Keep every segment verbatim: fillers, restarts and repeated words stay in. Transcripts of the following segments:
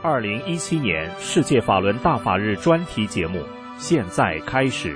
二零一七年世界法轮大法日专题节目现在开始。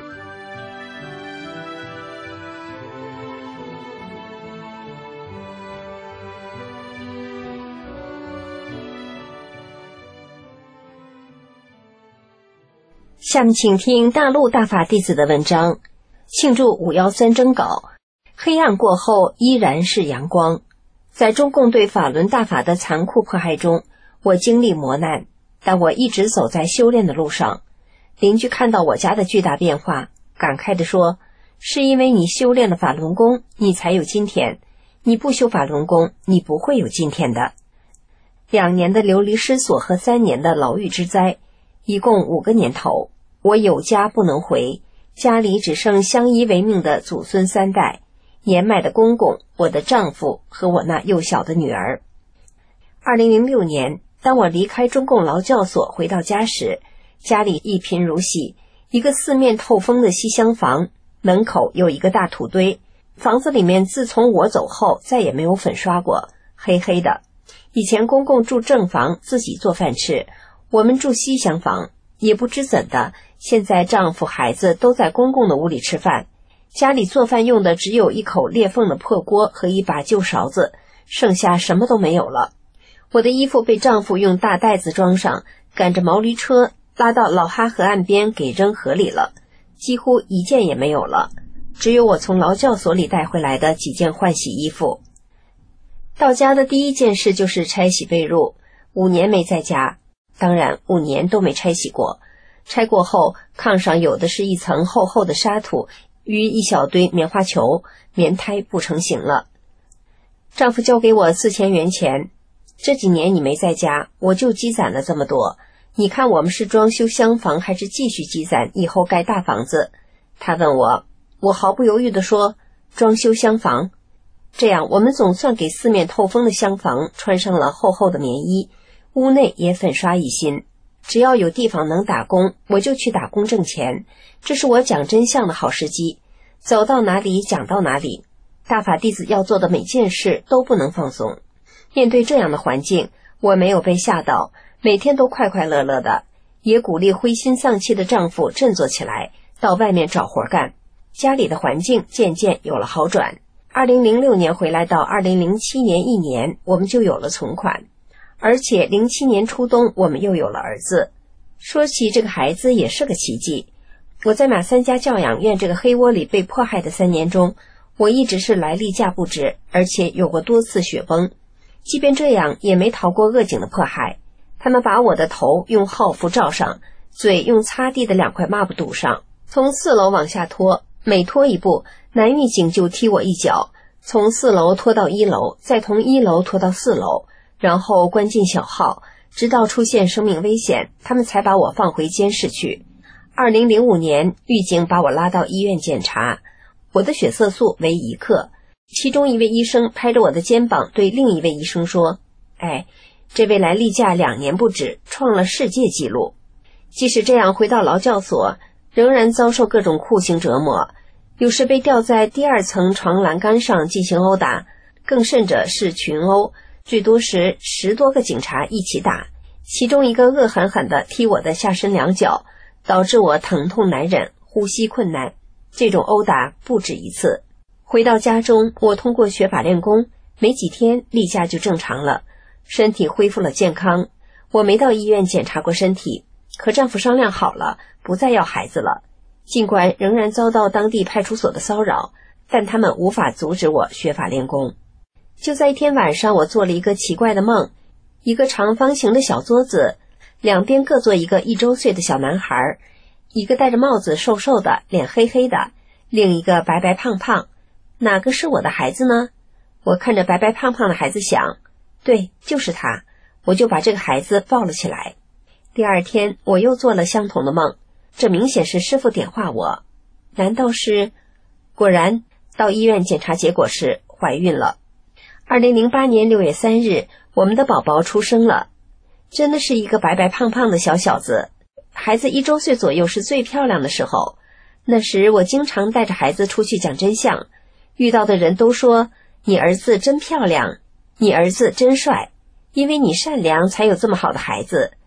下面请听大陆大法弟子的文章，庆祝五幺三征稿，黑暗过后依然是阳光。在中共对法轮大法的残酷迫害中，我经历磨难，但我一直走在修炼的路上。邻居看到我家的巨大变化，感慨地说，是因为你修炼了法轮功，你才有今天，你不修法轮功，你不会有今天的。两年的流离失所和三年的牢狱之灾，一共五个年头，我有家不能回，家里只剩相依为命的祖孙三代，年迈的公公，我的丈夫和我那幼小的女儿。二零零六年，当我离开中共劳教所回到家时，家里一贫如洗，一个四面透风的西厢房，门口有一个大土堆，房子里面自从我走后再也没有粉刷过，黑黑的。以前公公住正房，自己做饭吃，我们住西厢房，也不知怎的，现在丈夫孩子都在公公的屋里吃饭，家里做饭用的只有一口裂缝的破锅和一把旧勺子，剩下什么都没有了。我的衣服被丈夫用大袋子装上，赶着毛驴车拉到老哈河岸边给扔河里了，几乎一件也没有了，只有我从劳教所里带回来的几件换洗衣服。到家的第一件事就是拆洗被褥，五年没在家，当然五年都没拆洗过。拆过后，炕上有的是一层厚厚的沙土与一小堆棉花球，棉胎不成形了。丈夫交给我四千元钱，这几年你没在家，我就积攒了这么多。你看我们是装修厢房还是继续积攒，以后盖大房子？他问我，我毫不犹豫地说，装修厢房。这样我们总算给四面透风的厢房穿上了厚厚的棉衣，屋内也粉刷一新。只要有地方能打工，我就去打工挣钱，这是我讲真相的好时机。走到哪里讲到哪里，大法弟子要做的每件事都不能放松。面对这样的环境，我没有被吓到，每天都快快乐乐的，也鼓励灰心丧气的丈夫振作起来，到外面找活干。家里的环境渐渐有了好转。二零零六年回来到二零零七年一年，我们就有了存款，而且零七年初冬我们又有了儿子。说起这个孩子也是个奇迹。我在马三家教养院这个黑窝里被迫害的三年中，我一直是来例假不止，而且有过多次雪崩。即便这样，也没逃过恶警的迫害。他们把我的头用号服罩上，嘴用擦地的两块抹布堵上，从四楼往下拖，每拖一步，男狱警就踢我一脚，从四楼拖到一楼，再从一楼拖到四楼，然后关进小号，直到出现生命危险，他们才把我放回监室去。二零零五年，狱警把我拉到医院检查，我的血色素为一克。其中一位医生拍着我的肩膀对另一位医生说，哎，这位来例假两年不止，创了世界纪录。即使这样，回到劳教所仍然遭受各种酷刑折磨，有时被吊在第二层床栏杆上进行殴打，更甚者是群殴，最多时十多个警察一起打，其中一个恶狠狠地踢我的下身两脚，导致我疼痛难忍，呼吸困难。这种殴打不止一次。回到家中，我通过学法练功，没几天例假就正常了，身体恢复了健康。我没到医院检查过身体，和丈夫商量好了，不再要孩子了。尽管仍然遭到当地派出所的骚扰，但他们无法阻止我学法练功。就在一天晚上，我做了一个奇怪的梦，一个长方形的小桌子，两边各坐一个一周岁的小男孩，一个戴着帽子瘦瘦的，脸黑黑的，另一个白白胖胖。哪个是我的孩子呢？我看着白白胖胖的孩子想，对，就是他，我就把这个孩子抱了起来。第二天我又做了相同的梦，这明显是师父点化我。难道是？果然，到医院检查结果是怀孕了。二零零八年六月三日，我们的宝宝出生了，真的是一个白白胖胖的小小子。孩子一周岁左右是最漂亮的时候，那时我经常带着孩子出去讲真相，遇到的人都说，你儿子真漂亮，你儿子真帅，因为你善良才有这么好的孩子。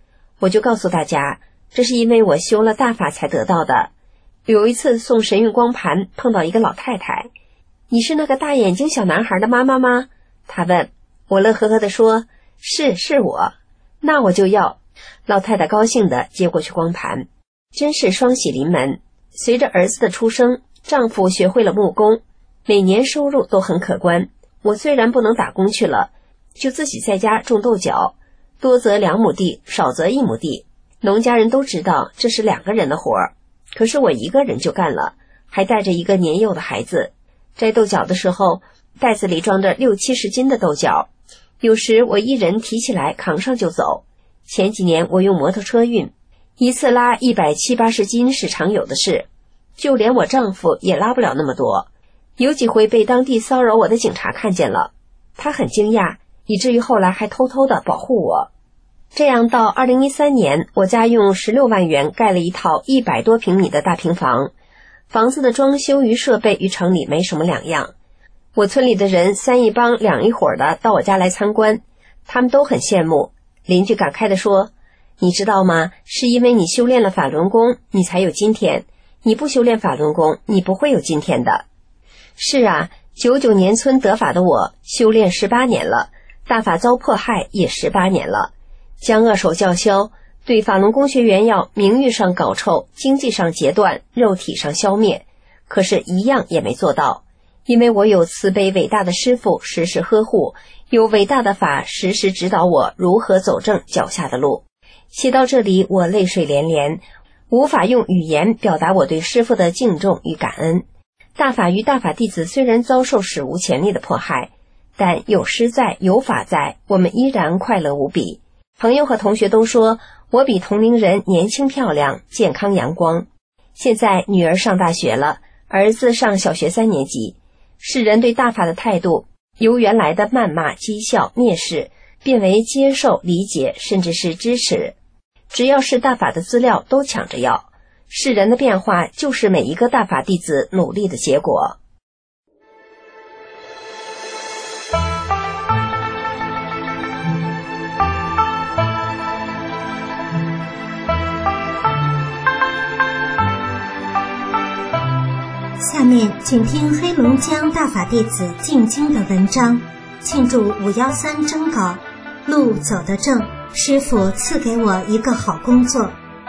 我就告诉大家，这是因为我修了大法才得到的。有一次送神韵光盘，碰到一个老太太，你是那个大眼睛小男孩的妈妈吗？她问。我乐呵呵地说，是，是我。那我就要。老太太高兴地接过去光盘，真是双喜临门。随着儿子的出生，丈夫学会了木工，每年收入都很可观。我虽然不能打工去了，就自己在家种豆角，多则两亩地，少则一亩地。农家人都知道这是两个人的活儿，可是我一个人就干了，还带着一个年幼的孩子。摘豆角的时候，袋子里装着六七十斤的豆角，有时我一人提起来扛上就走。前几年我用摩托车运，一次拉一百七八十斤是常有的事，就连我丈夫也拉不了那么多。有几回被当地骚扰我的警察看见了，他很惊讶，以至于后来还偷偷地保护我。这样到二零一三年，我家用十六万元盖了一套一百多平米的大平房，房子的装修与设备与城里没什么两样。我村里的人三一帮两一伙的到我家来参观，他们都很羡慕。邻居感慨地说，你知道吗？是因为你修炼了法轮功，你才有今天。你不修炼法轮功，你不会有今天的。是啊，九九年村得法的我，修炼十八年了，大法遭迫害也十八年了。将恶手叫消，对法轮功学员要名誉上搞臭，经济上截断，肉体上消灭，可是一样也没做到。因为我有慈悲伟大的师父时时呵护，有伟大的法时时指导我如何走正脚下的路。写到这里，我泪水连连，无法用语言表达我对师父的敬重与感恩。大法与大法弟子虽然遭受史无前例的迫害，但有师在，有法在，我们依然快乐无比。朋友和同学都说我比同龄人年轻漂亮，健康阳光。现在女儿上大学了，儿子上小学三年级。世人对大法的态度由原来的谩骂、讥笑、蔑视变为接受、理解，甚至是支持。只要是大法的资料都抢着要。世人的变化就是每一个大法弟子努力的结果。 下面请听黑龙江大法弟子进京的文章，庆祝五幺三征稿，路走得正，师父赐给我一个好工作。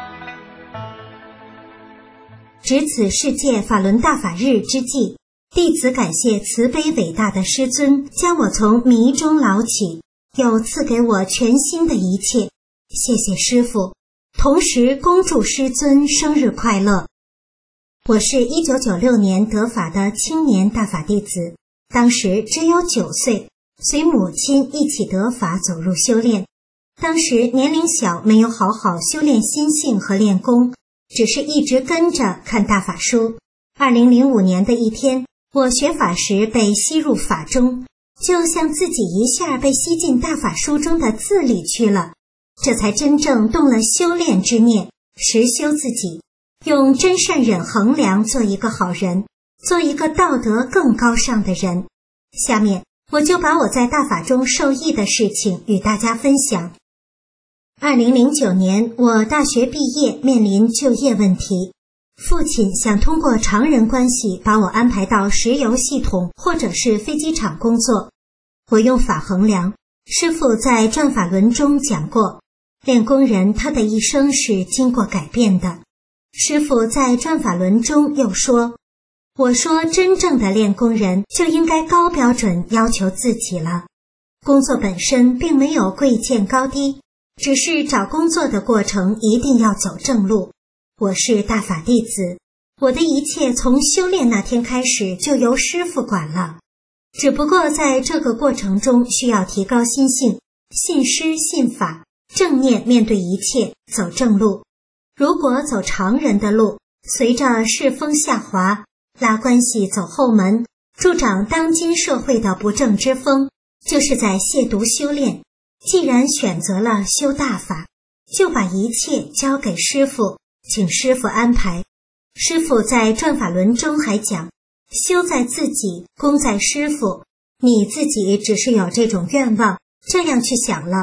值此世界法轮大法日之际，弟子感谢慈悲伟大的师尊将我从迷中捞起，又赐给我全新的一切，谢谢师父，同时恭祝师尊生日快乐。我是一九九六年得法的青年大法弟子，当时只有九岁，随母亲一起得法走入修炼。当时年龄小，没有好好修炼心性和练功，只是一直跟着看大法书。二零零五年的一天，我学法时被吸入法中，就像自己一下被吸进大法书中的字里去了，这才真正动了修炼之念，实修自己，用真善忍衡量做一个好人，做一个道德更高尚的人。下面我就把我在大法中受益的事情与大家分享。二零零九年，我大学毕业，面临就业问题。父亲想通过常人关系把我安排到石油系统或者是飞机场工作。我用法衡量，师父在转法轮中讲过，练功人他的一生是经过改变的。师父在转法轮中又说，我说真正的练功人就应该高标准要求自己了。工作本身并没有贵贱高低，只是找工作的过程一定要走正路。我是大法弟子，我的一切从修炼那天开始就由师父管了。只不过在这个过程中需要提高心性，信师信法，正念面对一切，走正路。如果走常人的路，随着世风下滑，拉关系走后门，助长当今社会的不正之风，就是在亵渎修炼。既然选择了修大法，就把一切交给师父，请师父安排。师父在转法轮中还讲，修在自己，功在师父。你自己只是有这种愿望，这样去想了，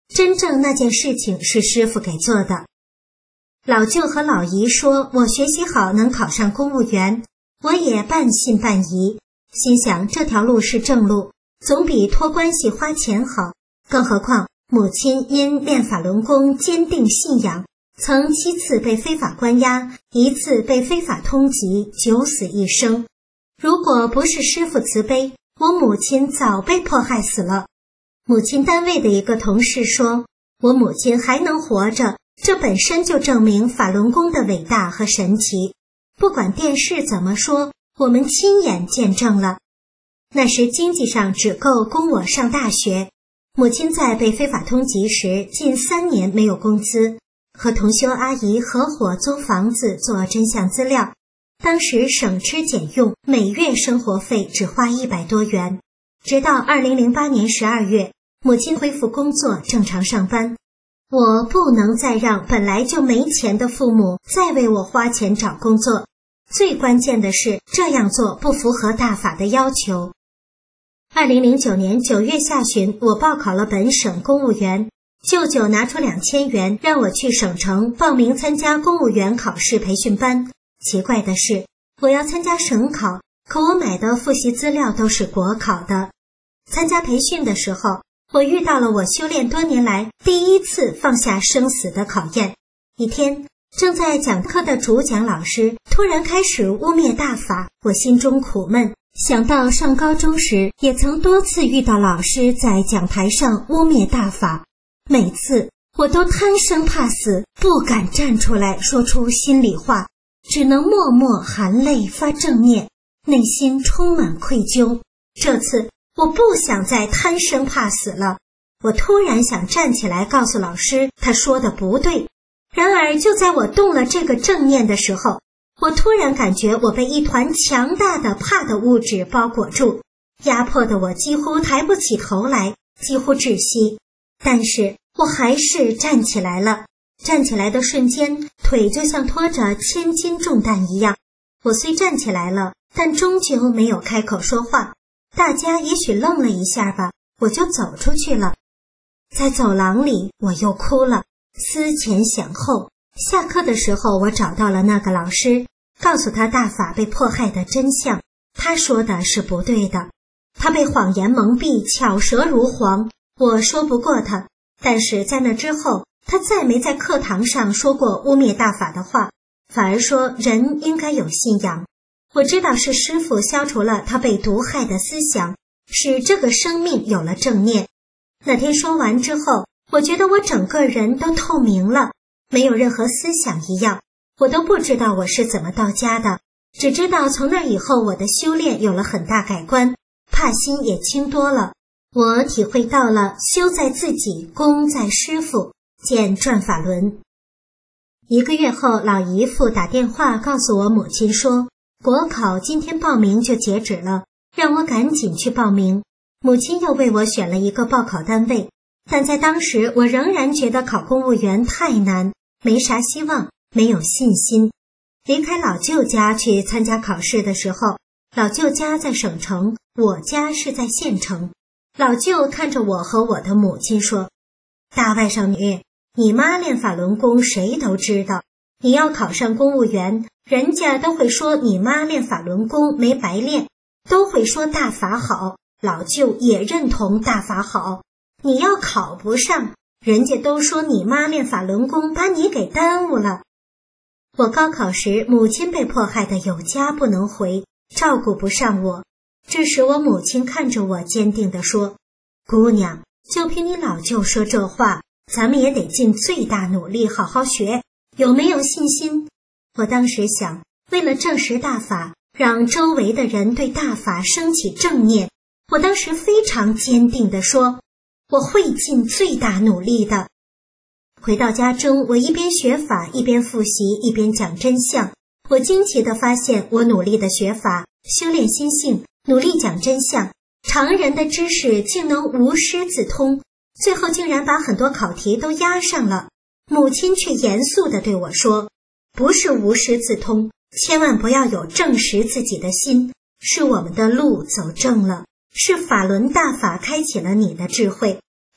真正那件事情是师父给做的。老舅和老姨说我学习好能考上公务员，我也半信半疑，心想这条路是正路，总比托关系花钱好。更何况母亲因练法轮功坚定信仰，曾七次被非法关押，一次被非法通缉，九死一生。如果不是师父慈悲，我母亲早被迫害死了。母亲单位的一个同事说，我母亲还能活着，这本身就证明法轮功的伟大和神奇。不管电视怎么说，我们亲眼见证了。那时经济上只够供我上大学，母亲在被非法通缉时近三年没有工资，和同修阿姨合伙租房子做真相资料，当时省吃俭用，每月生活费只花一百多元。直到二零零八年十二月，母亲恢复工作，正常上班。我不能再让本来就没钱的父母再为我花钱找工作，最关键的是这样做不符合大法的要求。二零零九年九月下旬，我报考了本省公务员，舅舅拿出两千元让我去省城报名参加公务员考试培训班。奇怪的是，我要参加省考，可我买的复习资料都是国考的。参加培训的时候，我遇到了我修炼多年来第一次放下生死的考验。一天，正在讲课的主讲老师突然开始污蔑大法，我心中苦闷，想到上高中时也曾多次遇到老师在讲台上污蔑大法，每次我都贪生怕死，不敢站出来说出心里话，只能默默含泪发正念，内心充满愧疚。这次我不想再贪生怕死了，我突然想站起来告诉老师他说的不对。然而就在我动了这个正念的时候，我突然感觉我被一团强大的怕的物质包裹住，压迫的我几乎抬不起头来，几乎窒息。但是我还是站起来了，站起来的瞬间，腿就像拖着千斤重担一样。我虽站起来了，但终究没有开口说话。大家也许愣了一下吧，我就走出去了。在走廊里，我又哭了，思前想后。下课的时候，我找到了那个老师，告诉他大法被迫害的真相。他说的是不对的，他被谎言蒙蔽，巧舌如簧。我说不过他，但是在那之后，他再没在课堂上说过污蔑大法的话，反而说人应该有信仰。我知道是师父消除了他被毒害的思想，使这个生命有了正念。那天说完之后，我觉得我整个人都透明了，没有任何思想一样。我都不知道我是怎么到家的，只知道从那以后我的修炼有了很大改观，怕心也轻多了。我体会到了修在自己，功在师父，见转法轮。一个月后，老姨父打电话告诉我母亲说，国考今天报名就截止了，让我赶紧去报名。母亲又为我选了一个报考单位，但在当时我仍然觉得考公务员太难，没啥希望，没有信心。离开老舅家去参加考试的时候，老舅家在省城，我家是在县城。老舅看着我和我的母亲说，大外甥女，你妈练法轮功谁都知道，你要考上公务员，人家都会说你妈练法轮功没白练，都会说大法好，老舅也认同大法好。你要考不上，人家都说你妈练法轮功把你给耽误了。我高考时，母亲被迫害得有家不能回，照顾不上我。这时我母亲看着我，坚定地说，姑娘，就凭你老舅说这话，咱们也得尽最大努力好好学，有没有信心？我当时想，为了证实大法，让周围的人对大法升起正念，我当时非常坚定地说，我会尽最大努力的。回到家中，我一边学法，一边复习，一边讲真相。我惊奇地发现，我努力的学法，修炼心性，努力讲真相，常人的知识竟能无师自通，最后竟然把很多考题都压上了。母亲却严肃地对我说，不是无师自通，千万不要有证实自己的心，是我们的路走正了，是法轮大法开启了你的智慧，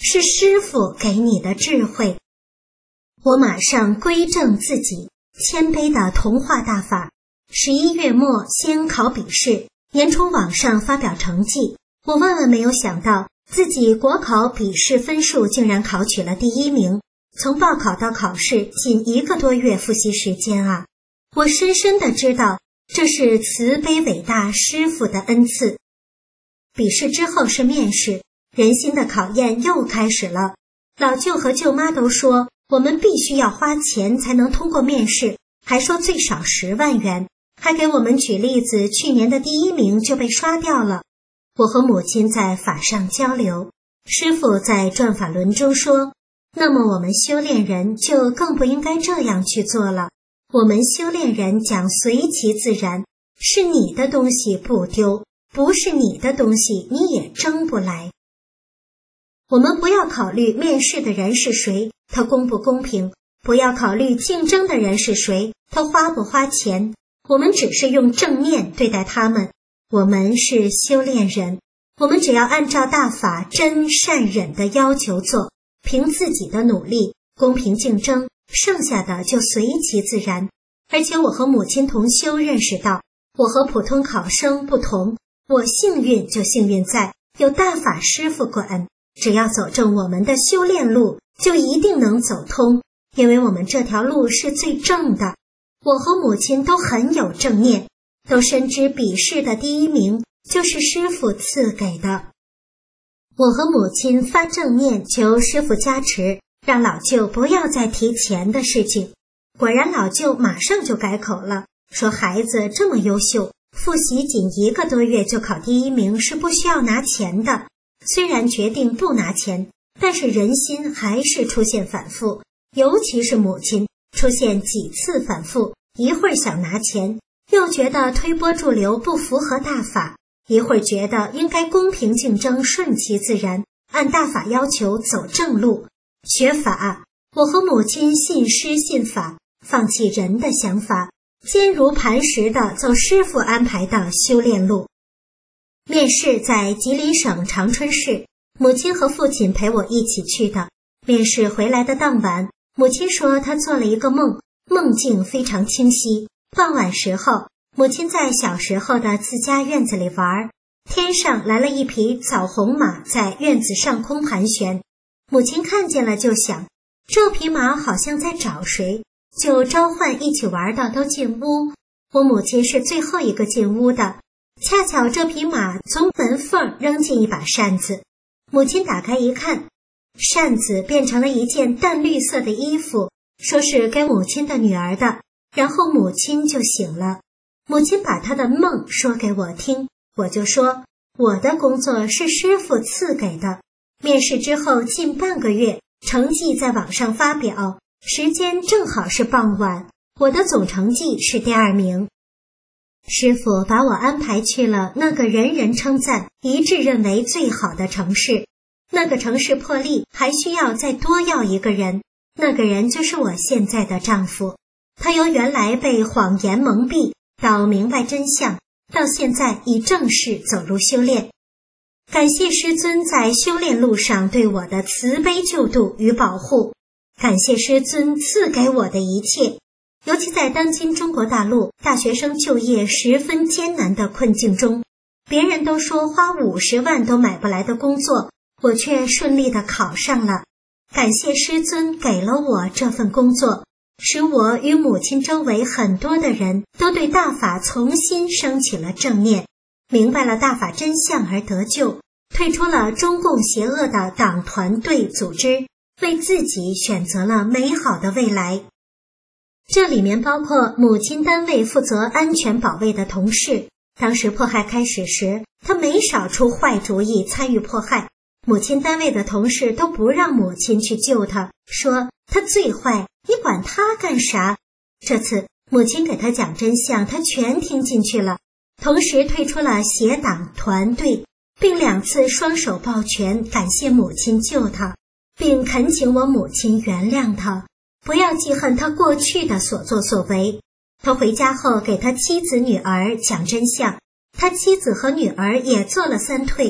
是师父给你的智慧。我马上归正自己，谦卑的同化大法。十一月末先考笔试，年初网上发表成绩，我万万没有想到自己国考笔试分数竟然考取了第一名。从报考到考试仅一个多月复习时间啊！我深深地知道这是慈悲伟大师父的恩赐。笔试之后是面试，人心的考验又开始了。老舅和舅妈都说我们必须要花钱才能通过面试，还说最少十万元，还给我们举例子，去年的第一名就被刷掉了。我和母亲在法上交流，师父在转法轮中说，那么我们修炼人就更不应该这样去做了。我们修炼人讲随其自然，是你的东西不丢，不是你的东西你也争不来。我们不要考虑面试的人是谁，他公不公平，不要考虑竞争的人是谁，他花不花钱，我们只是用正念对待他们。我们是修炼人，我们只要按照大法真善忍的要求做，凭自己的努力，公平竞争，剩下的就随其自然。而且我和母亲同修认识到，我和普通考生不同，我幸运就幸运在有大法师父管，只要走正我们的修炼路，就一定能走通，因为我们这条路是最正的。我和母亲都很有正念，都深知笔试的第一名就是师父赐给的。我和母亲发正念求师父加持，让老舅不要再提钱的事情。果然老舅马上就改口了，说孩子这么优秀，复习仅一个多月就考第一名是不需要拿钱的。虽然决定不拿钱，但是人心还是出现反复，尤其是母亲出现几次反复，一会儿想拿钱，又觉得推波助流不符合大法，一会儿觉得应该公平竞争，顺其自然，按大法要求走正路。学法，我和母亲信师信法，放弃人的想法，坚如磐石地走师父安排的修炼路。面试在吉林省长春市，母亲和父亲陪我一起去的。面试回来的当晚，母亲说她做了一个梦，梦境非常清晰。傍晚时候，母亲在小时候的自家院子里玩，天上来了一匹枣红马在院子上空盘旋。母亲看见了就想，这匹马好像在找谁，就召唤一起玩的都进屋。我母亲是最后一个进屋的，恰巧这匹马从门缝扔进一把扇子，母亲打开一看，扇子变成了一件淡绿色的衣服，说是给母亲的女儿的，然后母亲就醒了。母亲把她的梦说给我听，我就说我的工作是师父赐给的。面试之后近半个月，成绩在网上发表，时间正好是傍晚，我的总成绩是第二名。师父把我安排去了那个人人称赞、一致认为最好的城市。那个城市破例还需要再多要一个人，那个人就是我现在的丈夫。他由原来被谎言蒙蔽，到明白真相，到现在已正式走入修炼。感谢师尊在修炼路上对我的慈悲救度与保护，感谢师尊赐给我的一切。尤其在当今中国大陆大学生就业十分艰难的困境中，别人都说花五十万都买不来的工作，我却顺利地考上了。感谢师尊给了我这份工作，使我与母亲周围很多的人都对大法重新升起了正念，明白了大法真相而得救，退出了中共邪恶的党团队组织，为自己选择了美好的未来。这里面包括母亲单位负责安全保卫的同事，当时迫害开始时，他没少出坏主意参与迫害，母亲单位的同事都不让母亲去救他，说他最坏，你管他干啥？这次母亲给他讲真相，他全听进去了，同时退出了邪党团队，并两次双手抱拳感谢母亲救他，并恳请我母亲原谅他，不要记恨他过去的所作所为。他回家后给他妻子女儿讲真相，他妻子和女儿也做了三退，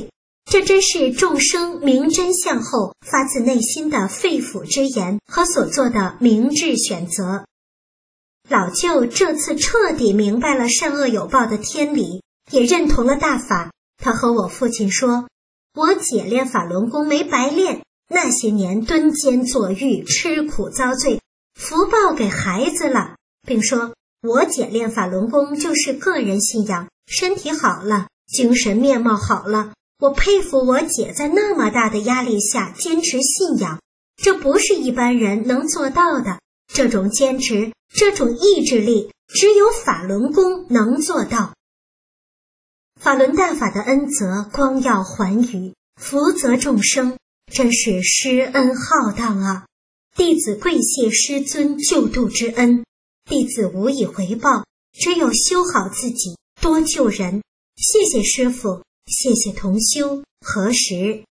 这真是众生明真相后发自内心的肺腑之言和所做的明智选择。老舅这次彻底明白了善恶有报的天理，也认同了大法。他和我父亲说，我姐练法轮功没白练，那些年蹲监坐狱，吃苦遭罪，福报给孩子了，并说我姐练法轮功就是个人信仰，身体好了，精神面貌好了，我佩服我姐在那么大的压力下坚持信仰，这不是一般人能做到的，这种坚持，这种意志力，只有法轮功能做到。法轮大法的恩泽光耀寰宇，福泽众生，真是施恩浩荡啊！弟子跪谢师尊救度之恩，弟子无以回报，只有修好自己，多救人。谢谢师父，谢谢同修，何时？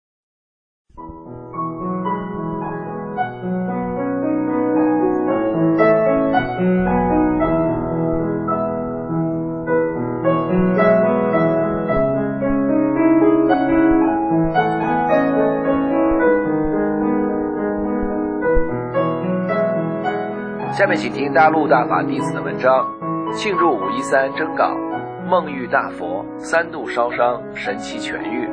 下面请听大陆大法弟子的文章，庆祝五一三征稿，梦遇大佛，三度烧伤，神奇痊愈。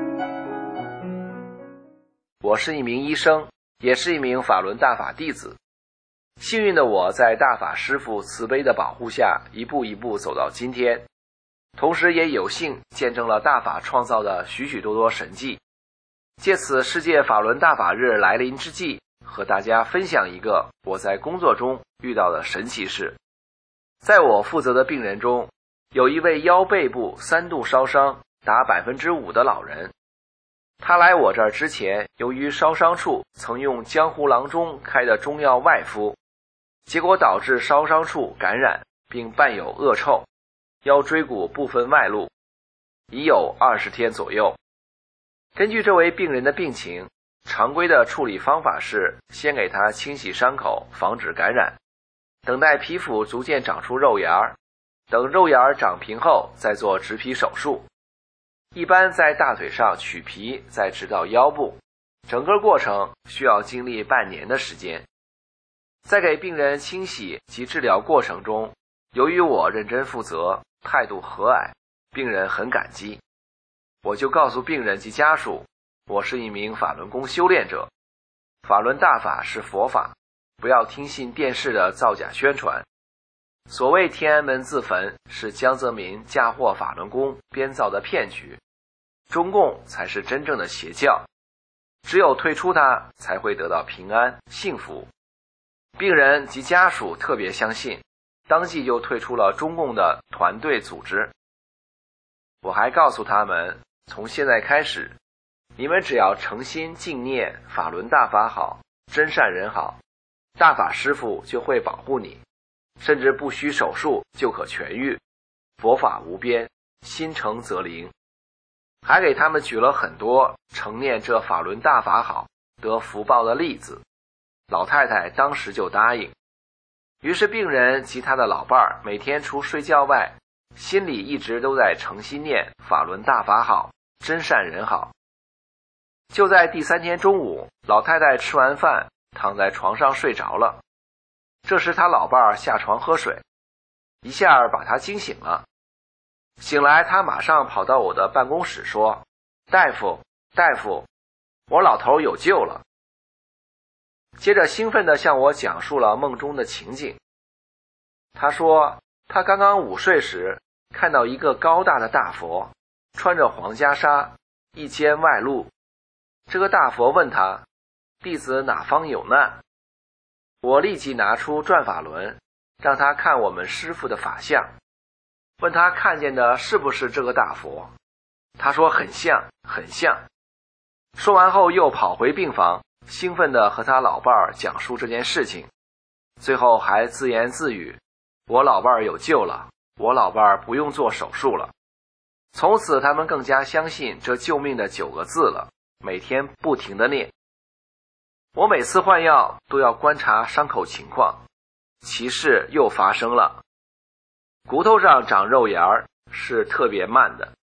我是一名医生，也是一名法轮大法弟子。幸运的我在大法师父慈悲的保护下，一步一步走到今天，同时也有幸见证了大法创造的许许多多神迹。借此世界法轮大法日来临之际，和大家分享一个我在工作中遇到的神奇事。在我负责的病人中，有一位腰背部三度烧伤达百分之五的老人。他来我这儿之前，由于烧伤处曾用江湖郎中开的中药外敷，结果导致烧伤处感染，并伴有恶臭，腰椎骨部分外露，已有二十天左右。根据这位病人的病情，常规的处理方法是先给他清洗伤口，防止感染，等待皮肤逐渐长出肉芽，等肉芽长平后再做植皮手术。一般在大腿上取皮，再直到腰部，整个过程需要经历半年的时间。在给病人清洗及治疗过程中，由于我认真负责，态度和蔼，病人很感激。我就告诉病人及家属，我是一名法轮功修炼者，法轮大法是佛法，不要听信电视的造假宣传。所谓天安门自焚是江泽民嫁祸法轮功编造的骗局，中共才是真正的邪教，只有退出它才会得到平安幸福。病人及家属特别相信，当即就退出了中共的团队组织。我还告诉他们，从现在开始，你们只要诚心敬念法轮大法好，真善人好，大法师父就会保护你，甚至不需手术就可痊愈，佛法无边，心诚则灵。还给他们举了很多承念这法轮大法好得福报的例子，老太太当时就答应。于是病人及他的老伴儿每天除睡觉外，心里一直都在诚心念法轮大法好，真善人好。就在第三天中午，老太太吃完饭躺在床上睡着了。这时他老伴儿下床喝水，一下把他惊醒了。醒来他马上跑到我的办公室说，大夫大夫，我老头有救了。接着兴奋地向我讲述了梦中的情景。他说他刚刚午睡时看到一个高大的大佛，穿着黄袈裟，一肩外露。这个大佛问他，弟子哪方有难？我立即拿出转法轮，让他看我们师父的法相，问他看见的是不是这个大佛。他说很像很像。说完后又跑回病房，兴奋地和他老伴儿讲述这件事情，最后还自言自语，我老伴儿有救了，我老伴儿不用做手术了。从此他们更加相信这救命的九个字了，每天不停地念。我每次换药都要观察伤口情况，奇事又发生了。骨头上长肉芽是特别慢的，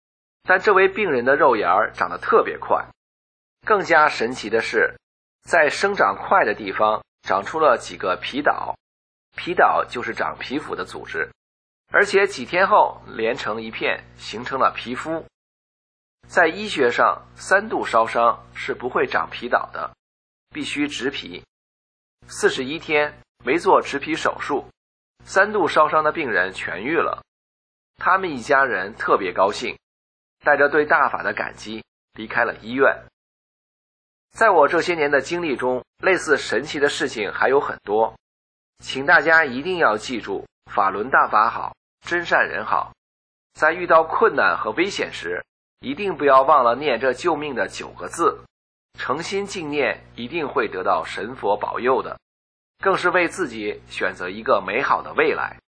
但这位病人的肉芽长得特别快。更加神奇的是，在生长快的地方长出了几个皮岛，皮岛就是长皮肤的组织，而且几天后连成一片，形成了皮肤。在医学上，三度烧伤是不会长皮岛的，必须植皮。四十一天没做植皮手术，三度烧伤的病人痊愈了。他们一家人特别高兴，带着对大法的感激离开了医院。在我这些年的经历中，类似神奇的事情还有很多，请大家一定要记住，法轮大法好，真善人好。在遇到困难和危险时，一定不要忘了念这救命的九个字，诚心敬念，一定会得到神佛保佑的，更是为自己选择一个美好的未来。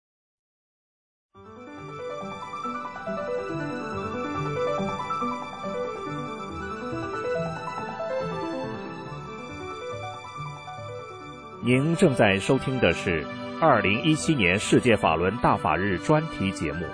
您正在收听的是二零一七年世界法轮大法日专题节目。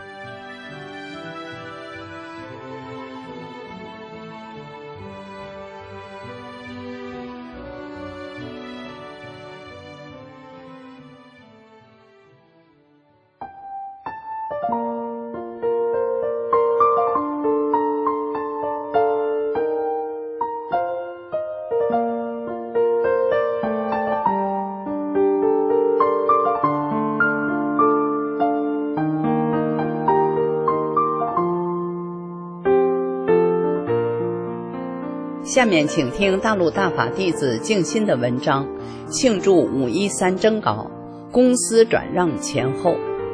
下面请听大陆大法弟子静心的文章，庆祝五一三征稿，公司转让前后。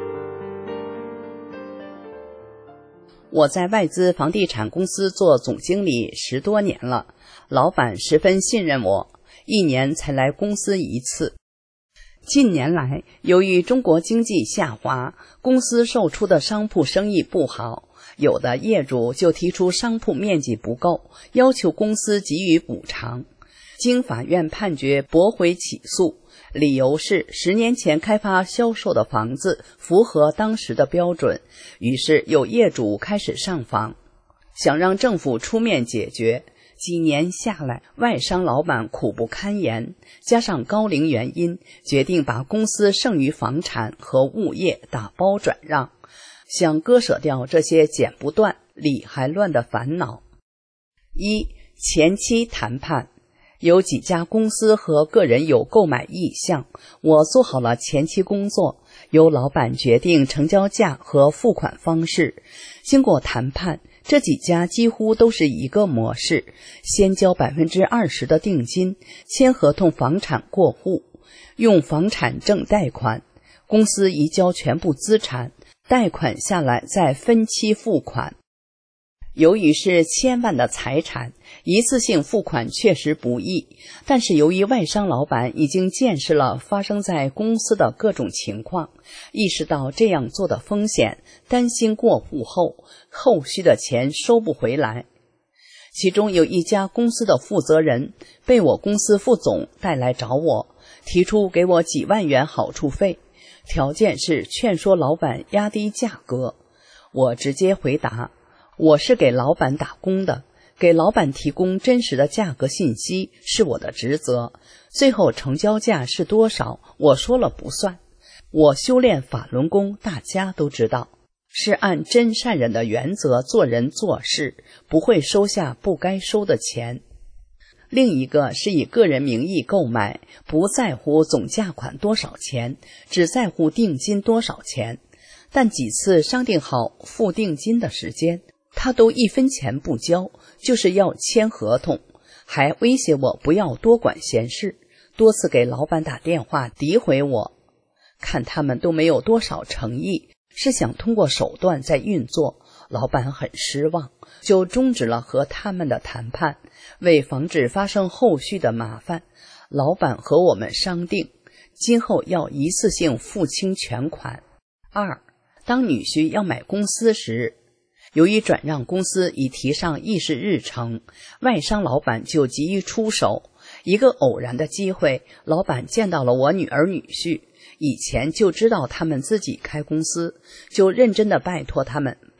我在外资房地产公司做总经理十多年了，老板十分信任我，一年才来公司一次。近年来，由于中国经济下滑，公司售出的商铺生意不好，有的业主就提出商铺面积不够，要求公司给予补偿。经法院判决驳回起诉，理由是十年前开发销售的房子符合当时的标准，于是有业主开始上访，想让政府出面解决。几年下来，外商老板苦不堪言，加上高龄原因，决定把公司剩余房产和物业打包转让，想割舍掉这些剪不断理还乱的烦恼。一、前期谈判。有几家公司和个人有购买意向，我做好了前期工作，由老板决定成交价和付款方式。经过谈判，这几家几乎都是一个模式，先交 百分之二十 的定金，签合同房产过户，用房产证贷款，公司移交全部资产，贷款下来再分期付款。由于是千万的财产，一次性付款确实不易，但是由于外商老板已经见识了发生在公司的各种情况，意识到这样做的风险，担心过户后后续的钱收不回来。其中有一家公司的负责人被我公司副总带来找我，提出给我几万元好处费，条件是劝说老板压低价格。我直接回答，我是给老板打工的，给老板提供真实的价格信息是我的职责，最后成交价是多少，我说了不算。我修炼法轮功，大家都知道，是按真善忍的原则做人做事，不会收下不该收的钱。另一个是以个人名义购买，不在乎总价款多少钱，只在乎定金多少钱。但几次商定好付定金的时间，他都一分钱不交，就是要签合同，还威胁我不要多管闲事，多次给老板打电话诋毁我。看他们都没有多少诚意，是想通过手段在运作，老板很失望，就终止了和他们的谈判。为防止发生后续的麻烦，老板和我们商定，今后要一次性付清全款。二、当女婿要买公司时，由于转让公司已提上议事日程，外商老板就急于出手。一个偶然的机会，老板见到了我女儿女婿，以前就知道他们自己开公司，就认真地拜托他们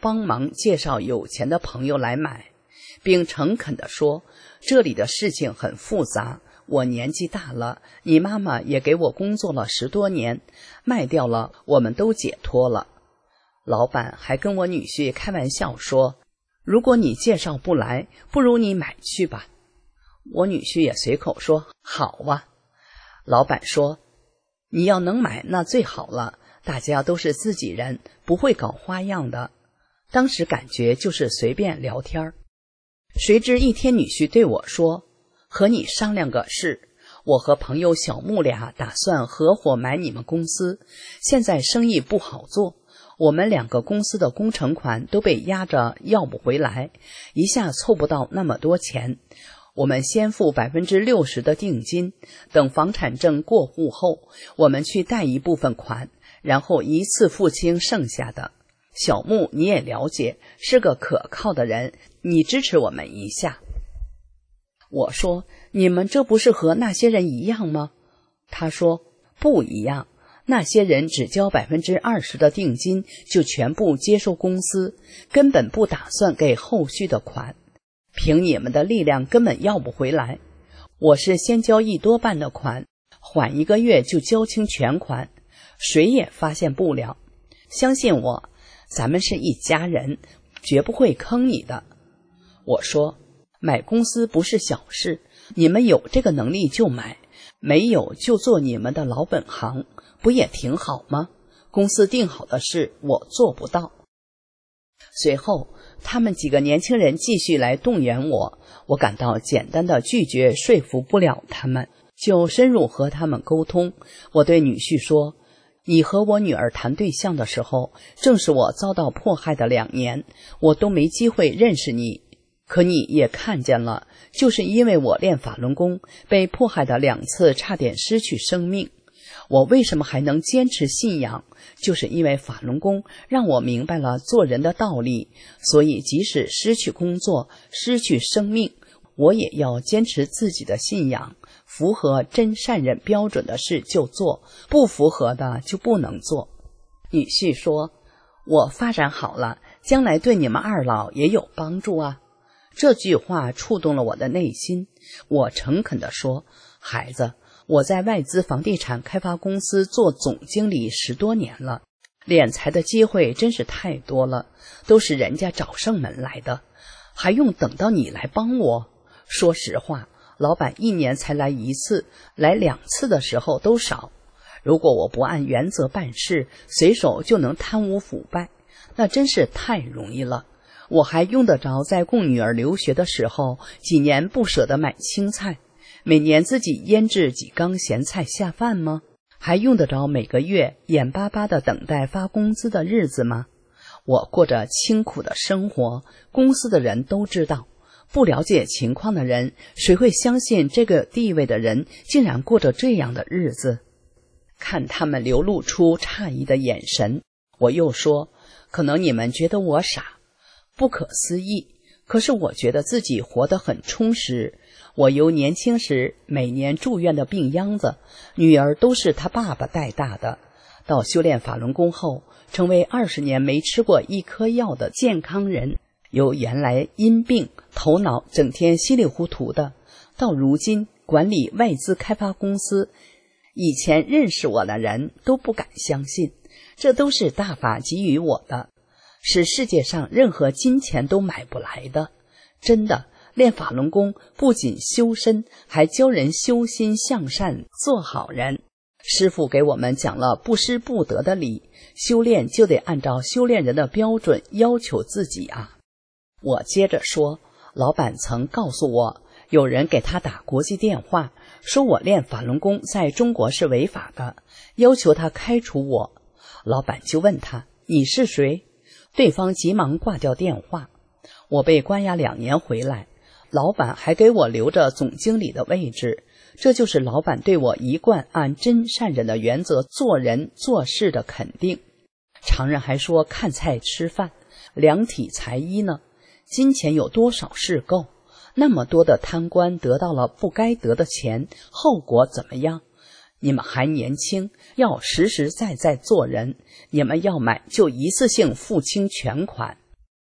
帮忙介绍有钱的朋友来买，并诚恳地说，这里的事情很复杂，我年纪大了，你妈妈也给我工作了十多年，卖掉了我们都解脱了。老板还跟我女婿开玩笑说，如果你介绍不来，不如你买去吧。我女婿也随口说，好啊。老板说，你要能买那最好了，大家都是自己人，不会搞花样的。当时感觉就是随便聊天。谁知一天女婿对我说，和你商量个事，我和朋友小木俩打算合伙买你们公司，现在生意不好做，我们两个公司的工程款都被压着要不回来，一下凑不到那么多钱。我们先付 百分之六十 的定金，等房产证过户后，我们去贷一部分款，然后一次付清剩下的。小木你也了解，是个可靠的人，你支持我们一下。我说，你们这不是和那些人一样吗？他说，不一样，那些人只交 百分之二十 的定金就全部接收公司，根本不打算给后续的款，凭你们的力量根本要不回来。我是先交一多半的款，缓一个月就交清全款，谁也发现不了。相信我，咱们是一家人，绝不会坑你的。我说，买公司不是小事，你们有这个能力就买，没有就做你们的老本行，不也挺好吗？公司定好的事我做不到。随后他们几个年轻人继续来动员我，我感到简单的拒绝说服不了他们，就深入和他们沟通。我对女婿说，你和我女儿谈对象的时候，正是我遭到迫害的两年，我都没机会认识你，可你也看见了，就是因为我练法轮功，被迫害的两次差点失去生命。我为什么还能坚持信仰，就是因为法轮功让我明白了做人的道理，所以即使失去工作，失去生命，我也要坚持自己的信仰，符合真善忍标准的事就做，不符合的就不能做。女婿说，我发展好了，将来对你们二老也有帮助啊。这句话触动了我的内心，我诚恳地说，孩子，我在外资房地产开发公司做总经理十多年了，敛财的机会真是太多了，都是人家找上门来的，还用等到你来帮我？说实话，老板一年才来一次，来两次的时候都少。如果我不按原则办事，随手就能贪污腐败，那真是太容易了。我还用得着在供女儿留学的时候几年不舍得买青菜，每年自己腌制几缸咸菜下饭吗？还用得着每个月眼巴巴地等待发工资的日子吗？我过着清苦的生活，公司的人都知道，不了解情况的人，谁会相信这个地位的人竟然过着这样的日子？看他们流露出诧异的眼神，我又说，可能你们觉得我傻，不可思议，可是我觉得自己活得很充实。我由年轻时每年住院的病秧子，女儿都是他爸爸带大的，到修炼法轮功后，成为二十年没吃过一颗药的健康人，由原来因病头脑整天稀里糊涂的，到如今管理外资开发公司。以前认识我的人都不敢相信，这都是大法给予我的，是世界上任何金钱都买不来的。真的，练法轮功不仅修身，还教人修心向善，做好人。师父给我们讲了不失不得的理，修炼就得按照修炼人的标准要求自己啊。我接着说，老板曾告诉我，有人给他打国际电话，说我练法轮功在中国是违法的，要求他开除我。老板就问他，你是谁？对方急忙挂掉电话。我被关押两年回来，老板还给我留着总经理的位置，这就是老板对我一贯按真善忍的原则做人做事的肯定。常人还说看菜吃饭，量体裁衣呢，金钱有多少是够？那么多的贪官得到了不该得的钱，后果怎么样？你们还年轻，要实实在在做人，你们要买就一次性付清全款。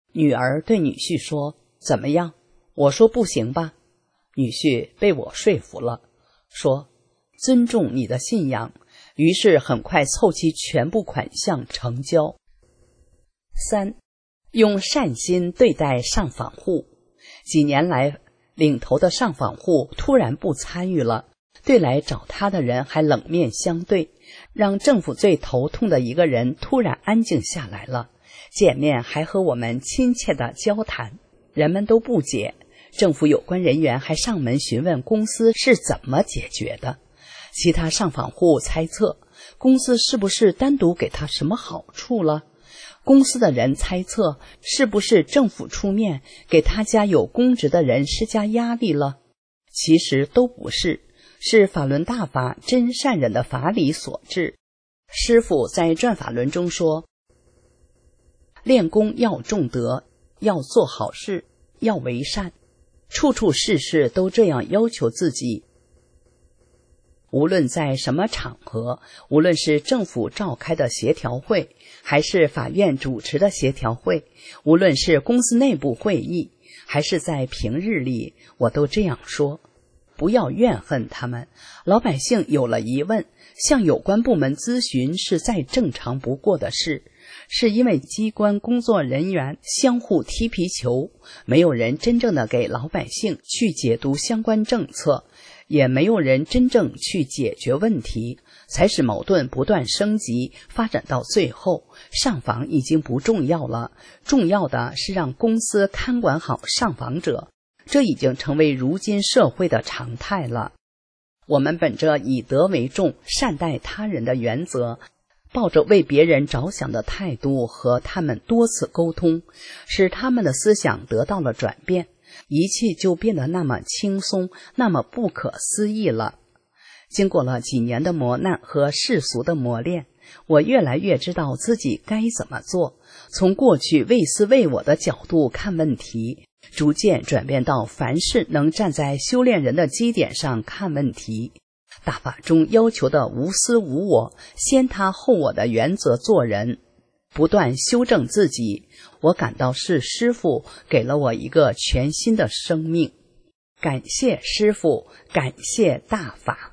女儿对女婿说：怎么样？我说不行吧。女婿被我说服了，说尊重你的信仰，于是很快凑齐全部款项成交。三，用善心对待上访户。几年来，领头的上访户突然不参与了，对来找他的人还冷面相对，让政府最头痛的一个人突然安静下来了，见面还和我们亲切地交谈。人们都不解，政府有关人员还上门询问公司是怎么解决的。其他上访户猜测，公司是不是单独给他什么好处了？公司的人猜测，是不是政府出面给他家有公职的人施加压力了？其实都不是，是法轮大法真善忍的法理所致。师父在转法轮中说，练功要重德，要做好事，要为善，处处事事都这样要求自己。无论在什么场合，无论是政府召开的协调会，还是法院主持的协调会，无论是公司内部会议，还是在平日里，我都这样说。不要怨恨他们，老百姓有了疑问，向有关部门咨询是再正常不过的事。是因为机关工作人员相互踢皮球，没有人真正的给老百姓去解读相关政策，也没有人真正去解决问题，才使矛盾不断升级，发展到最后，上访已经不重要了，重要的是让公司看管好上访者，这已经成为如今社会的常态了。我们本着以德为重，善待他人的原则，抱着为别人着想的态度和他们多次沟通，使他们的思想得到了转变，一切就变得那么轻松，那么不可思议了。经过了几年的磨难和世俗的磨练，我越来越知道自己该怎么做，从过去为私为我的角度看问题，逐渐转变到凡事能站在修炼人的基点上看问题。大法中要求的无私无我，先他后我的原则做人，不断修正自己，我感到是师父给了我一个全新的生命。感谢师父，感谢大法。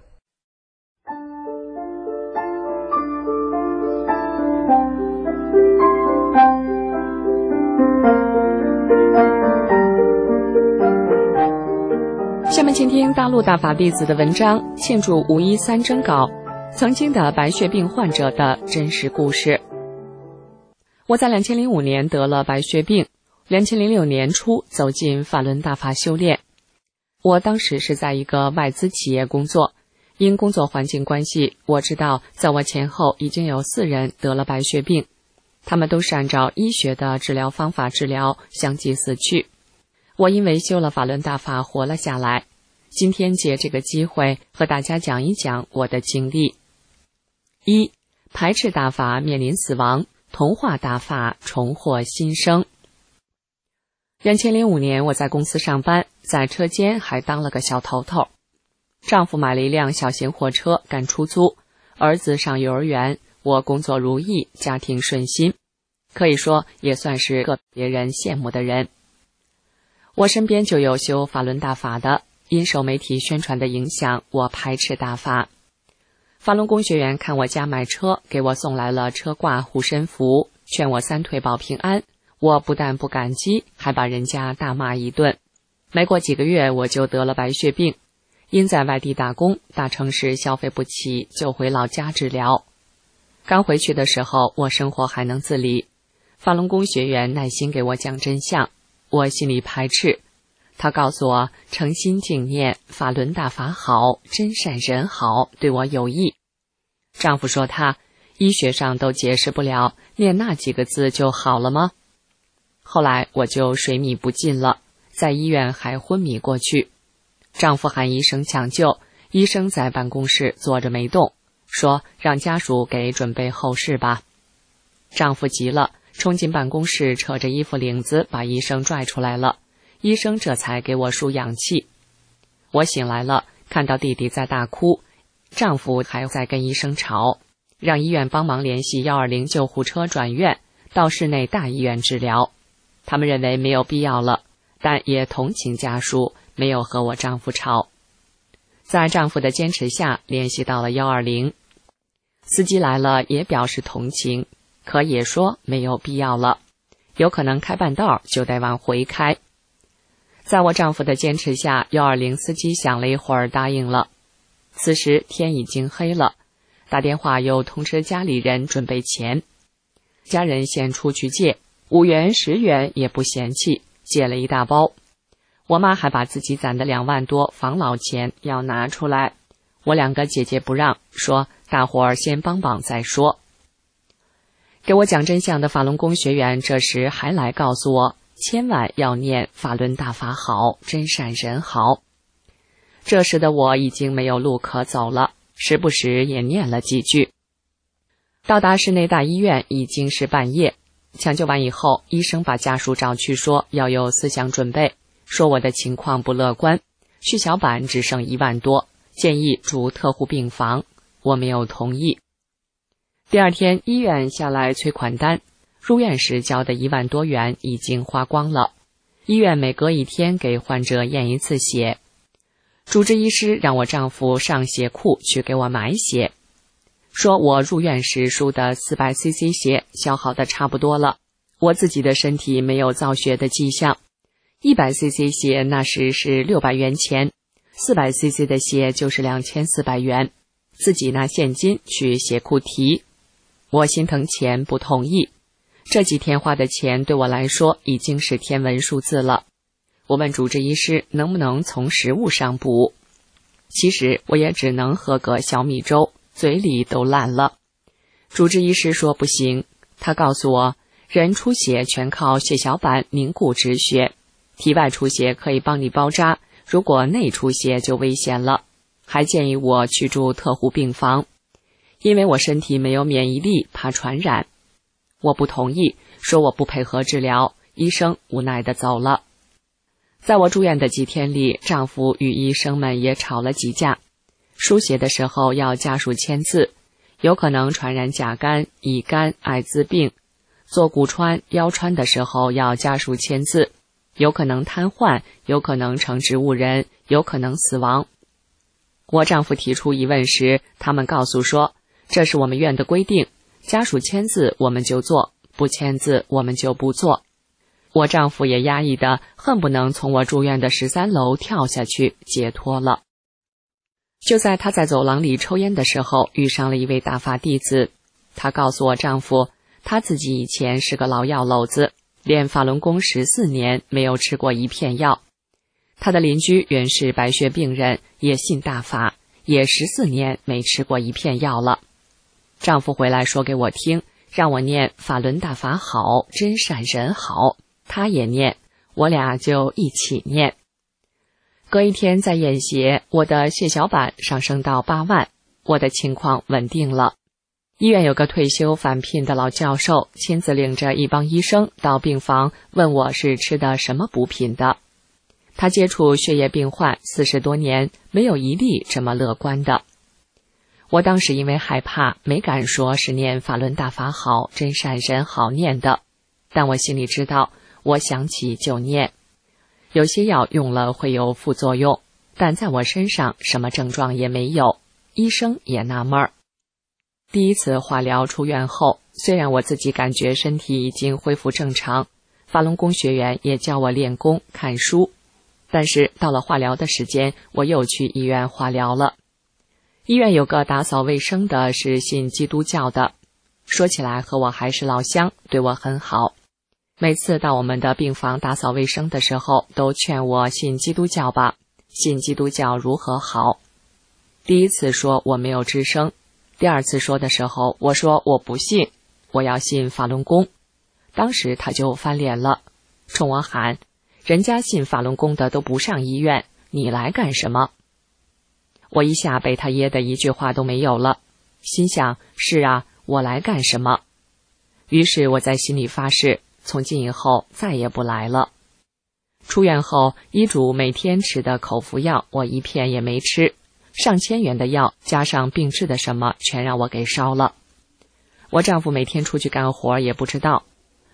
下面请听大陆大法弟子的文章，庆祝五一三征稿，曾经的白血病患者的真实故事。我在两千零五年得了白血病，两千零六年初走进法轮大法修炼。我当时是在一个外资企业工作，因工作环境关系，我知道在我前后已经有四人得了白血病，他们都是按照医学的治疗方法治疗，相继死去。我因为修了法轮大法活了下来，今天借这个机会和大家讲一讲我的经历。一、排斥大法面临死亡，同化大法重获新生。两千零五年我在公司上班，在车间还当了个小头头。丈夫买了一辆小型货车干出租，儿子上幼儿园，我工作如意，家庭顺心，可以说也算是个别人羡慕的人。我身边就有修法轮大法的，因受媒体宣传的影响，我排斥大法。法轮功学员看我家买车，给我送来了车挂护身符，劝我三退保平安，我不但不感激，还把人家大骂一顿。没过几个月我就得了白血病，因在外地打工，大城市消费不起，就回老家治疗。刚回去的时候，我生活还能自理，法轮功学员耐心给我讲真相，我心里排斥。他告诉我，诚心敬念，法轮大法好，真善人好，对我有益。丈夫说他医学上都解释不了，念那几个字就好了吗？后来我就水米不进了，在医院还昏迷过去。丈夫喊医生抢救，医生在办公室坐着没动，说让家属给准备后事吧。丈夫急了，冲进办公室，扯着衣服领子把医生拽出来了。医生这才给我输氧气。我醒来了，看到弟弟在大哭，丈夫还在跟医生吵，让医院帮忙联系一二零救护车转院到市内大医院治疗。 他们认为没有必要了，但也同情家属，没有和我丈夫吵。在丈夫的坚持下，联系到了一二零，司机来了也表示同情，可也说没有必要了，有可能开半道就得往回开。在我丈夫的坚持下，一二零司机想了一会儿答应了。此时天已经黑了，打电话又通知家里人准备钱，家人先出去借，五元十元也不嫌弃，借了一大包。我妈还把自己攒的两万多防老钱要拿出来，我两个姐姐不让，说大伙儿先帮帮再说。给我讲真相的法轮功学员这时还来告诉我，千万要念法轮大法好，真善人好。这时的我已经没有路可走了，时不时也念了几句。到达市内大医院已经是半夜，抢救完以后，医生把家属找去说要有思想准备，说我的情况不乐观，血小板只剩一万多，建议住特护病房，我没有同意。第二天医院下来催款单，入院时交的一万多元已经花光了，医院每隔一天给患者验一次血。主治医师让我丈夫上血库去给我买血，说我入院时输的 四百 C C 血消耗的差不多了，我自己的身体没有造血的迹象，一百 C C 血那时是六百元钱，四百 C C 的血就是两千四百元，自己拿现金去血库提。我心疼钱不同意，这几天花的钱对我来说已经是天文数字了。我问主治医师能不能从食物上补，其实我也只能喝个小米粥，嘴里都烂了。主治医师说不行，他告诉我，人出血全靠血小板凝固止血，体外出血可以帮你包扎，如果内出血就危险了，还建议我去住特护病房，因为我身体没有免疫力，怕传染。我不同意，说我不配合治疗，医生无奈地走了。在我住院的几天里，丈夫与医生们也吵了几架。输血的时候要家属签字，有可能传染甲肝、乙肝、艾滋病；做骨穿、腰穿的时候要家属签字，有可能瘫痪，有可能成植物人，有可能死亡。我丈夫提出疑问时，他们告诉说，这是我们院的规定，家属签字我们就做，不签字我们就不做。我丈夫也压抑的恨不能从我住院的十三楼跳下去解脱了。就在他在走廊里抽烟的时候，遇上了一位大法弟子。他告诉我丈夫，他自己以前是个老药篓子，练法轮功十四年没有吃过一片药。他的邻居原是白血病人，也信大法，也十四年没吃过一片药了。丈夫回来说给我听，让我念法轮大法好，真善人好，他也念，我俩就一起念。隔一天在验血，我的血小板上升到八万，我的情况稳定了。医院有个退休返聘的老教授，亲自领着一帮医生到病房问我是吃的什么补品的。他接触血液病患四十多年，没有一例这么乐观的。我当时因为害怕，没敢说是念法轮大法好，真善人好念的，但我心里知道，我想起就念。有些药用了会有副作用，但在我身上什么症状也没有，医生也纳闷儿。第一次化疗出院后，虽然我自己感觉身体已经恢复正常，法轮功学员也教我练功看书，但是到了化疗的时间，我又去医院化疗了。医院有个打扫卫生的是信基督教的，说起来和我还是老乡，对我很好。每次到我们的病房打扫卫生的时候，都劝我信基督教吧，信基督教如何好。第一次说我没有吱声，第二次说的时候，我说我不信，我要信法轮功。当时他就翻脸了，冲我喊，人家信法轮功的都不上医院，你来干什么？我一下被他噎得一句话都没有了，心想，是啊，我来干什么？于是我在心里发誓，从今以后再也不来了。出院后，医嘱每天吃的口服药我一片也没吃，上千元的药加上病治的什么全让我给烧了。我丈夫每天出去干活也不知道，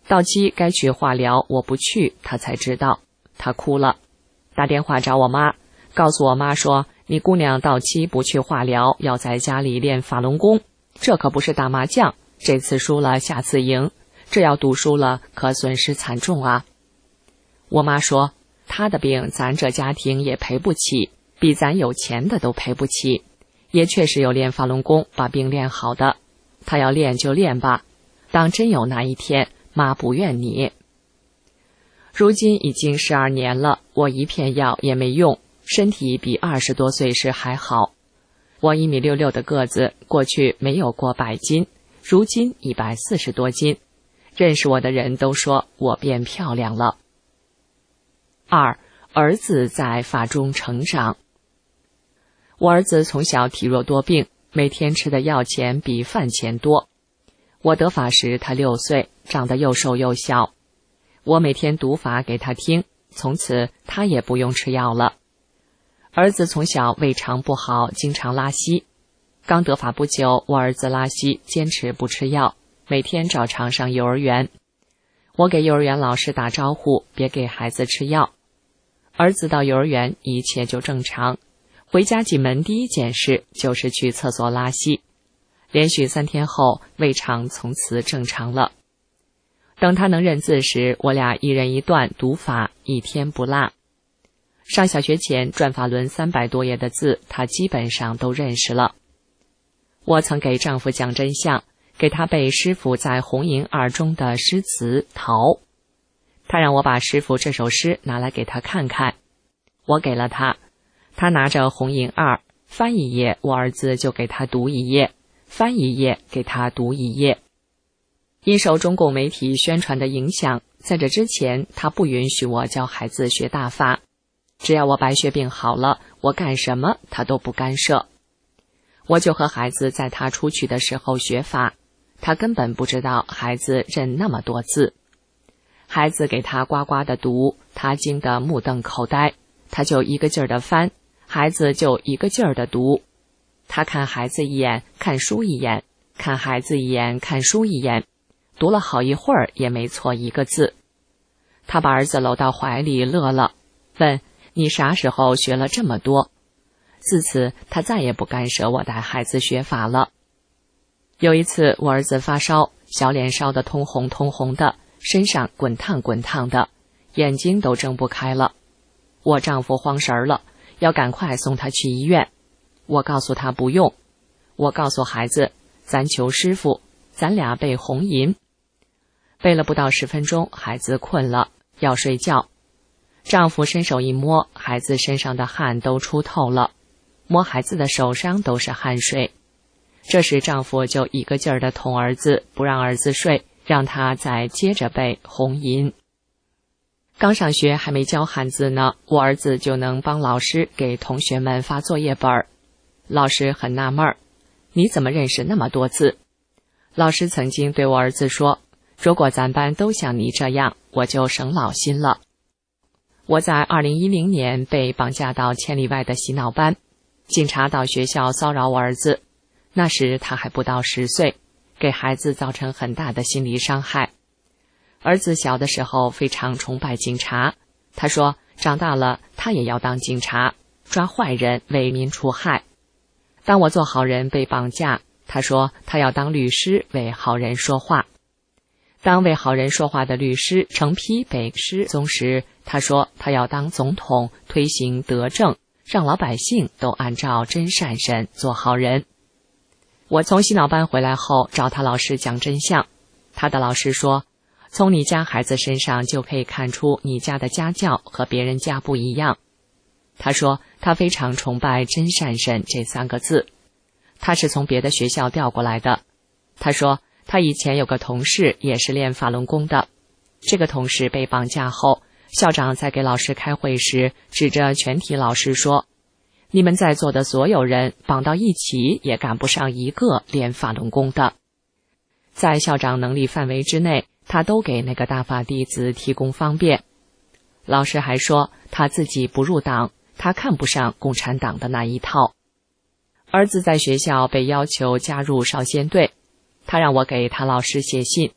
到期该去化疗，我不去，他才知道，他哭了，打电话找我妈，告诉我妈说，你姑娘到期不去化疗，要在家里练法轮功，这可不是打麻将，这次输了下次赢，这要赌输了可损失惨重啊。我妈说，她的病咱这家庭也赔不起，比咱有钱的都赔不起，也确实有练法轮功把病练好的，她要练就练吧，当真有那一天，妈不怨你。如今已经十二年了，我一片药也没用，身体比二十多岁时还好。我一米六六的个子，过去没有过百斤，如今一百四十多斤。认识我的人都说我变漂亮了。二，儿子在法中成长。我儿子从小体弱多病，每天吃的药钱比饭钱多。我得法时他六岁，长得又瘦又小。我每天读法给他听，从此他也不用吃药了。儿子从小胃肠不好，经常拉稀。刚得法不久，我儿子拉稀，坚持不吃药，每天照常上幼儿园。我给幼儿园老师打招呼，别给孩子吃药。儿子到幼儿园，一切就正常。回家进门第一件事就是去厕所拉稀。连续三天后，胃肠从此正常了。等他能认字时，我俩一人一段读法，一天不落。上小学前，转法轮三百多页的字，他基本上都认识了。我曾给丈夫讲真相，给他背师傅在红银二中的诗词《桃》。他让我把师傅这首诗拿来给他看看，我给了他，他拿着红银二，翻一页，我儿子就给他读一页，翻一页给他读一页。因受中共媒体宣传的影响，在这之前他不允许我教孩子学大法，只要我白血病好了，我干什么他都不干涉。我就和孩子在他出去的时候学法，他根本不知道孩子认那么多字。孩子给他呱呱的读，他惊得目瞪口呆，他就一个劲儿的翻，孩子就一个劲儿的读。他看孩子一眼，看书一眼，看孩子一眼，看书一眼，读了好一会儿也没错一个字。他把儿子搂到怀里乐了，问，你啥时候学了这么多？自此他再也不干涉我带孩子学法了。有一次我儿子发烧，小脸烧得通红通红的，身上滚烫滚烫的，眼睛都睁不开了。我丈夫慌神了，要赶快送他去医院。我告诉他不用，我告诉孩子，咱求师傅，咱俩背红银。背了不到十分钟，孩子困了，要睡觉。丈夫伸手一摸，孩子身上的汗都出透了，摸孩子的手上都是汗水。这时丈夫就一个劲儿地捅儿子，不让儿子睡，让他再接着背红银。刚上学还没教汉字呢，我儿子就能帮老师给同学们发作业本。老师很纳闷儿，你怎么认识那么多字？老师曾经对我儿子说，如果咱班都像你这样，我就省老心了。我在二零一零年被绑架到千里外的洗脑班，警察到学校骚扰我儿子，那时他还不到十岁，给孩子造成很大的心理伤害。儿子小的时候非常崇拜警察，他说长大了他也要当警察，抓坏人，为民除害。当我做好人被绑架，他说他要当律师，为好人说话。当为好人说话的律师成批被失踪时，他说他要当总统，推行德政，让老百姓都按照真善审，做好人。我从洗脑班回来后找他老师讲真相，他的老师说，从你家孩子身上就可以看出你家的家教和别人家不一样。他说他非常崇拜真善审这三个字，他是从别的学校调过来的。他说他以前有个同事也是练法轮功的，这个同事被绑架后，校长在给老师开会时指着全体老师说，你们在座的所有人绑到一起也赶不上一个练法轮功的。在校长能力范围之内，他都给那个大法弟子提供方便。老师还说他自己不入党，他看不上共产党的那一套。儿子在学校被要求加入少先队，他让我给他老师写信，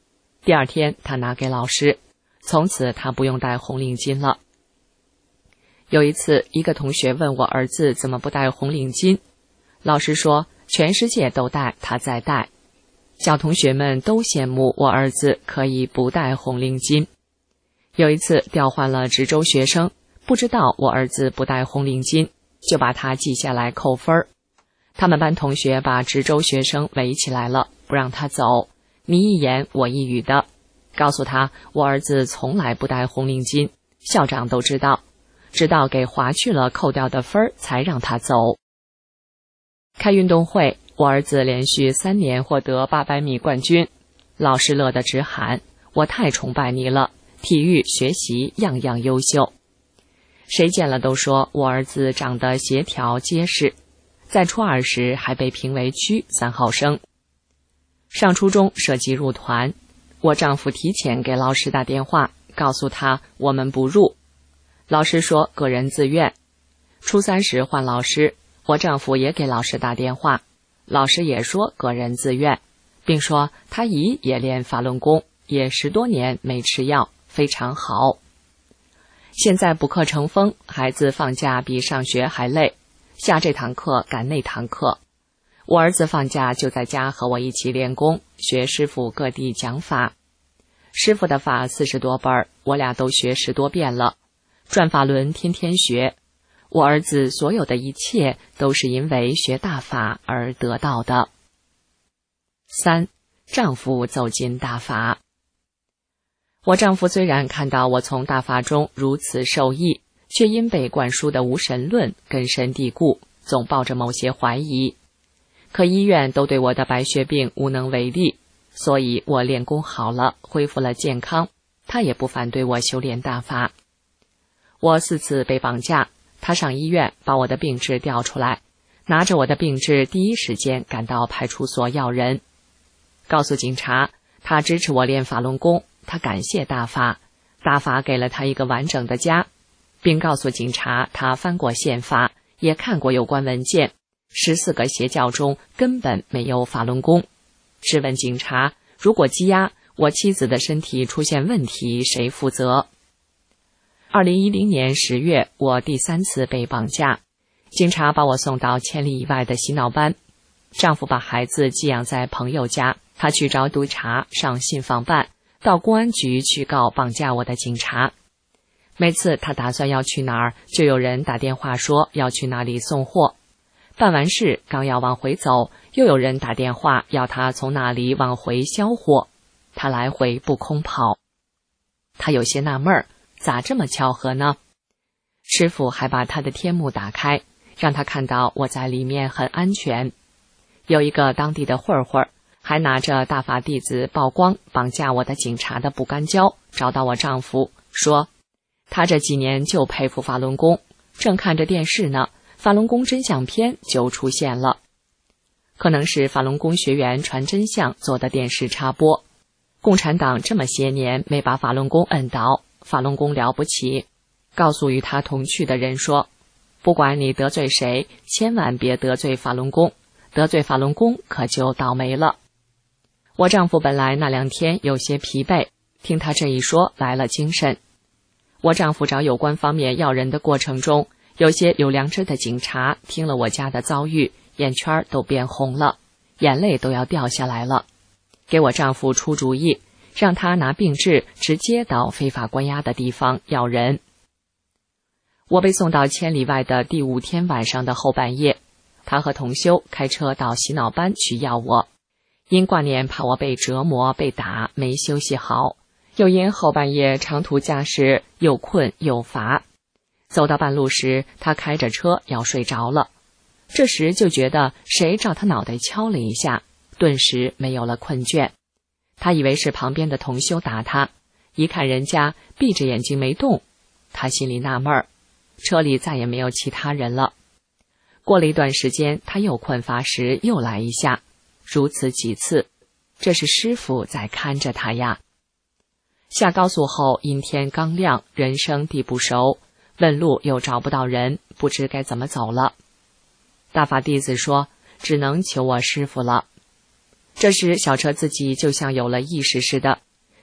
第二天他拿给老师，从此他不用戴红领巾了。有一次，一个同学问我儿子怎么不戴红领巾，老师说全世界都戴，他在戴。小同学们都羡慕我儿子可以不戴红领巾。有一次调换了值周学生，不知道我儿子不戴红领巾，就把他记下来扣分儿。他们班同学把值周学生围起来了，不让他走，你一言我一语的告诉他我儿子从来不戴红领巾，校长都知道，直到给划去了扣掉的分儿才让他走。开运动会，我儿子连续三年获得八百米冠军，老师乐得直喊，我太崇拜你了，体育学习样样优秀。谁见了都说我儿子长得协调结实，在初二时还被评为区三好生。上初中涉及入团，我丈夫提前给老师打电话，告诉他我们不入。老师说个人自愿。初三时换老师，我丈夫也给老师打电话，老师也说个人自愿，并说他姨也练法轮功，也十多年没吃药，非常好。现在补课成风，孩子放假比上学还累，下这堂课赶那堂课。我儿子放假就在家和我一起练功，学师傅各地讲法。师傅的法四十多本，我俩都学十多遍了。转法轮天天学，我儿子所有的一切都是因为学大法而得到的。三，丈夫走进大法。我丈夫虽然看到我从大法中如此受益，却因被灌输的无神论根深蒂固，总抱着某些怀疑。可医院都对我的白血病无能为力，所以我练功好了，恢复了健康，他也不反对我修炼大法。我四次被绑架，他上医院把我的病历调出来，拿着我的病历第一时间赶到派出所要人，告诉警察他支持我练法轮功，他感谢大法，大法给了他一个完整的家，并告诉警察他翻过宪法，也看过有关文件，十四个邪教中根本没有法轮功。质问警察，如果羁押我妻子的身体出现问题，谁负责？二零一零年十月，我第三次被绑架，警察把我送到千里以外的洗脑班。丈夫把孩子寄养在朋友家，他去找督察上信访办，到公安局去告绑架我的警察。每次他打算要去哪儿，就有人打电话说要去哪里送货。办完事刚要往回走，又有人打电话要他从哪里往回销货，他来回不空跑。他有些纳闷儿，咋这么巧合呢？师傅还把他的天幕打开，让他看到我在里面很安全。有一个当地的混混还拿着大法弟子曝光绑架我的警察的不干胶找到我丈夫，说他这几年就佩服法轮功，正看着电视呢，法轮功真相片就出现了。可能是法轮功学员传真相做的电视插播。共产党这么些年没把法轮功摁倒，法轮功了不起，告诉与他同去的人说，不管你得罪谁，千万别得罪法轮功，得罪法轮功可就倒霉了。我丈夫本来那两天有些疲惫，听他这一说来了精神。我丈夫找有关方面要人的过程中，有些有良知的警察听了我家的遭遇，眼圈都变红了，眼泪都要掉下来了，给我丈夫出主意，让他拿病历直接到非法关押的地方要人。我被送到千里外的第五天晚上的后半夜，他和同修开车到洗脑班去要我，因挂念怕我被折磨被打没休息好，又因后半夜长途驾驶又困又乏，走到半路时他开着车要睡着了，这时就觉得谁照他脑袋敲了一下，顿时没有了困倦。他以为是旁边的同修打他，一看人家闭着眼睛没动，他心里纳闷儿，车里再也没有其他人了。过了一段时间，他又困乏时又来一下，如此几次，这是师父在看着他呀。下高速后阴天刚亮，人生地不熟，问路又找不到人，不知该怎么走了。大法弟子说，只能求我师父了。这时小车自己就像有了意识似的，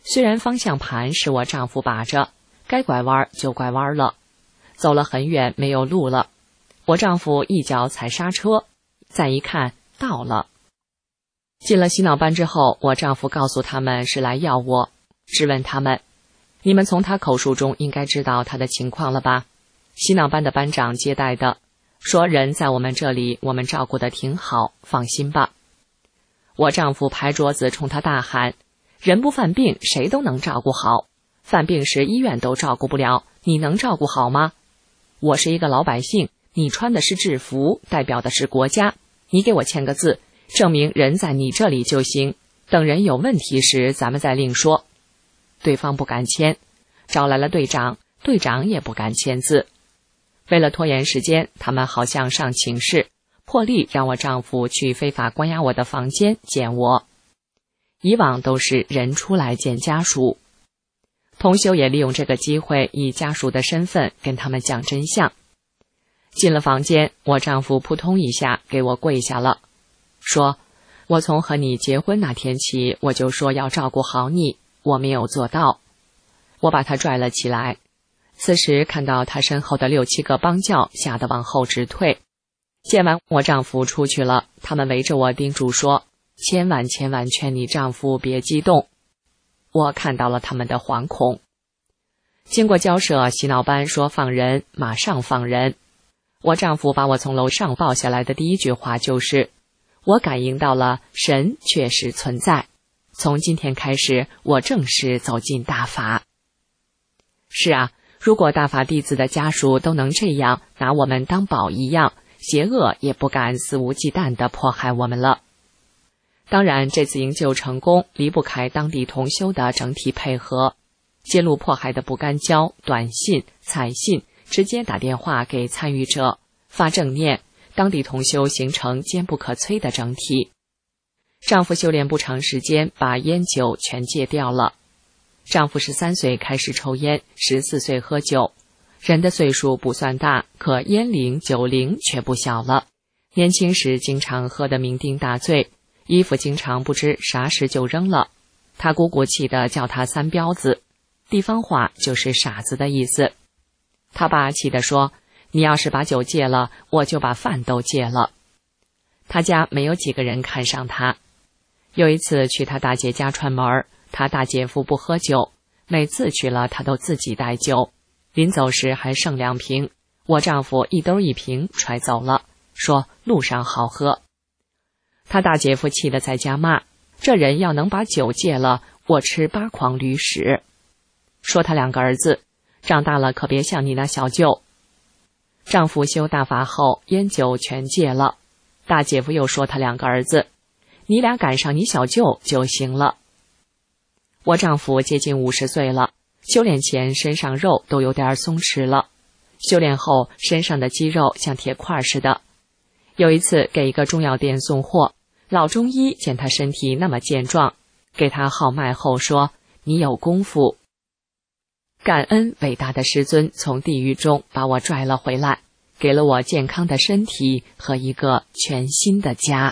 虽然方向盘是我丈夫把着，该拐弯就拐弯了，走了很远没有路了，我丈夫一脚踩刹车，再一看到了。进了洗脑班之后，我丈夫告诉他们是来要我，质问他们，你们从他口述中应该知道他的情况了吧？洗脑班的班长接待的，说人在我们这里，我们照顾得挺好，放心吧。我丈夫拍桌子冲他大喊，人不犯病谁都能照顾好，犯病时医院都照顾不了，你能照顾好吗？我是一个老百姓，你穿的是制服，代表的是国家，你给我签个字，证明人在你这里就行，等人有问题时咱们再另说。对方不敢签，找来了队长，队长也不敢签字。为了拖延时间，他们好像上请示，破例让我丈夫去非法关押我的房间见我。以往都是人出来见家属，同修也利用这个机会以家属的身份跟他们讲真相。进了房间，我丈夫扑通一下给我跪下了，说我从和你结婚那天起，我就说要照顾好你，我没有做到。我把他拽了起来，此时看到他身后的六七个帮教吓得往后直退。见完我丈夫出去了，他们围着我叮嘱说，千万千万劝你丈夫别激动。我看到了他们的惶恐。经过交涉，洗脑班说放人，马上放人。我丈夫把我从楼上抱下来的第一句话就是，我感应到了神确实存在，从今天开始我正式走进大法。是啊，如果大法弟子的家属都能这样拿我们当宝一样，邪恶也不敢肆无忌惮地迫害我们了。当然，这次营救成功离不开当地同修的整体配合，揭露迫害的不干胶、短信、彩信，直接打电话给参与者，发正念，当地同修形成坚不可摧的整体。丈夫修炼不长时间，把烟酒全戒掉了。丈夫十三岁开始抽烟，十四岁喝酒。人的岁数不算大，可烟龄酒龄却不小了。年轻时经常喝得酩酊大醉，衣服经常不知啥时就扔了。他鼓鼓气地叫他三彪子，地方话就是傻子的意思。他爸气地说，你要是把酒戒了，我就把饭都戒了。他家没有几个人看上他。有一次去他大姐家串门，他大姐夫不喝酒，每次去了他都自己带酒，临走时还剩两瓶，我丈夫一兜一瓶揣走了，说路上好喝。他大姐夫气得在家骂，这人要能把酒戒了，我吃八筐驴屎。说他两个儿子长大了可别像你那小舅。丈夫修大法后烟酒全戒了，大姐夫又说他两个儿子，你俩赶上你小舅就行了。我丈夫接近五十岁了，修炼前身上肉都有点松弛了，修炼后身上的肌肉像铁块似的。有一次给一个中药店送货，老中医见他身体那么健壮，给他号脉后说，你有功夫。感恩伟大的师尊从地狱中把我拽了回来，给了我健康的身体和一个全新的家。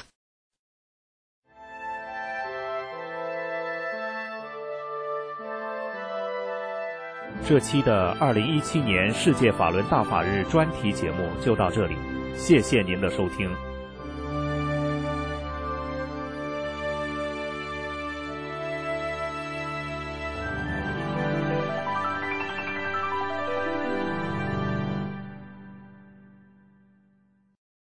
这期的二零一七年世界法轮大法日专题节目就到这里，谢谢您的收听。